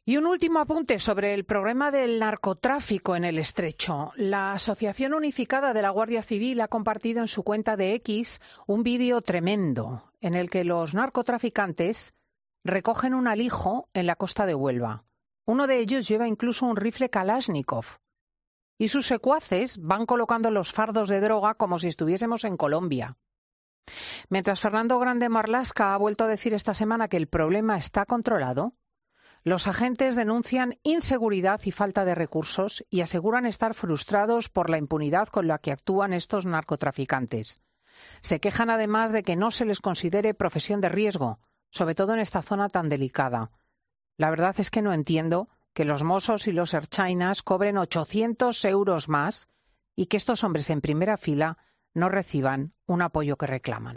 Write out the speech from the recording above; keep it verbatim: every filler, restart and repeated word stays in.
Y un último apunte sobre el problema del narcotráfico en el Estrecho. La Asociación Unificada de la Guardia Civil ha compartido en su cuenta de X un vídeo tremendo en el que los narcotraficantes recogen un alijo en la costa de Huelva. Uno de ellos lleva incluso un rifle Kalashnikov. Y sus secuaces van colocando los fardos de droga como si estuviésemos en Colombia. Mientras Fernando Grande Marlaska ha vuelto a decir esta semana que el problema está controlado, los agentes denuncian inseguridad y falta de recursos y aseguran estar frustrados por la impunidad con la que actúan estos narcotraficantes. Se quejan además de que no se les considere profesión de riesgo, sobre todo en esta zona tan delicada. La verdad es que no entiendo que los mozos y los ertzainas cobren ochocientos euros más y que estos hombres en primera fila no reciban un apoyo que reclaman.